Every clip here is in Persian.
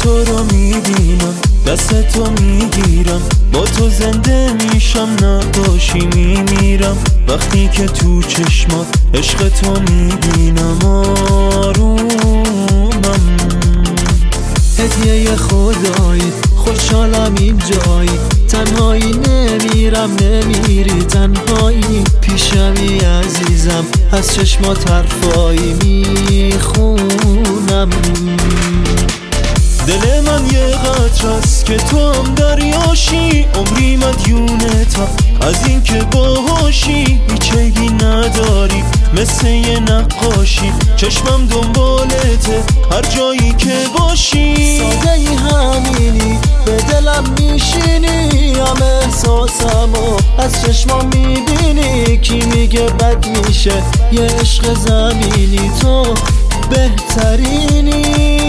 تو رو میبینم، دست تو میگیرم، با تو زنده میشم، نباشی میمیرم. وقتی که تو چشمات عشق تو میبینم آرومم. هدیه خدایی خوشحالم این جایی، تنهایی نمیرم نمیری تنهایی، پیشمی عزیزم از چشمات حرفایی میخونم. دل من یه قطره‌ست که تو هم دریاشی، عمری مدیونتم از این که باهاشی، هیچ عیبی نداری مثل یه نقاشی، چشمم دنبالته هر جایی که باشی. ساده ای همینی به دلم میشینی، همه احساسمو از چشمام میبینی. کی میگه بد میشه یه عشق زمینی، تو بهترینی.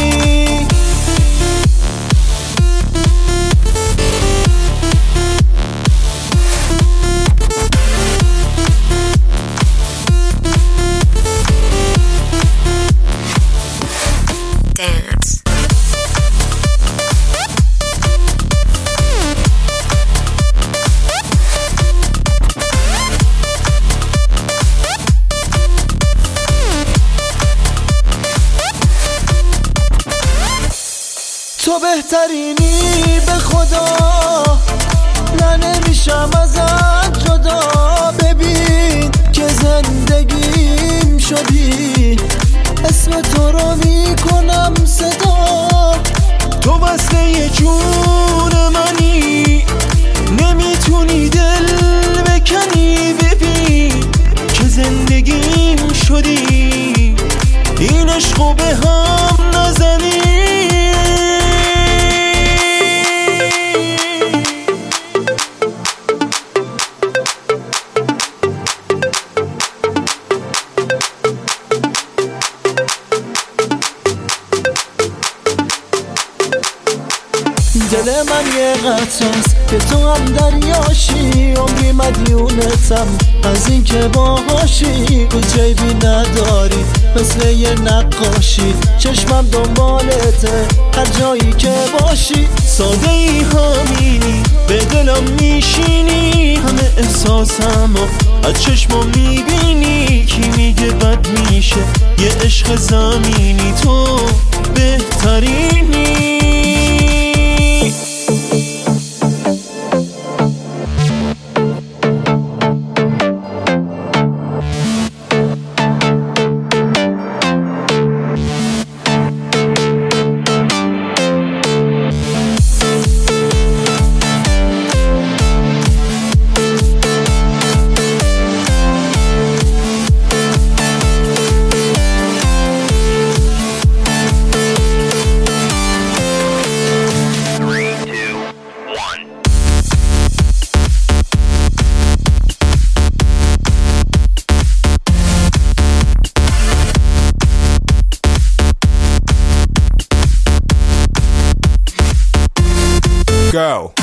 تو بهترینی به خدا، نه نمیشم ازت جدا. ببین که زندگیم شدی، اسم تو رو میکنم صدا. تو وصله جون منی، نمیتونی دل بکنی. ببین که زندگیم شدی، این عشقو به هم نزنی. دل من یه قطره‌ست که تو هم دریاشی، عمری مدیونتم از این که باهاشی، هیچ عیبی نداری مثل یه نقاشی، چشمم دنبالته هر جایی که باشی. ساده ای همینی به دلم میشینی، همه احساسمو از چشمام میبینی. کی میگه بد میشه یه عشق زمینی، تو بهترینی. Go.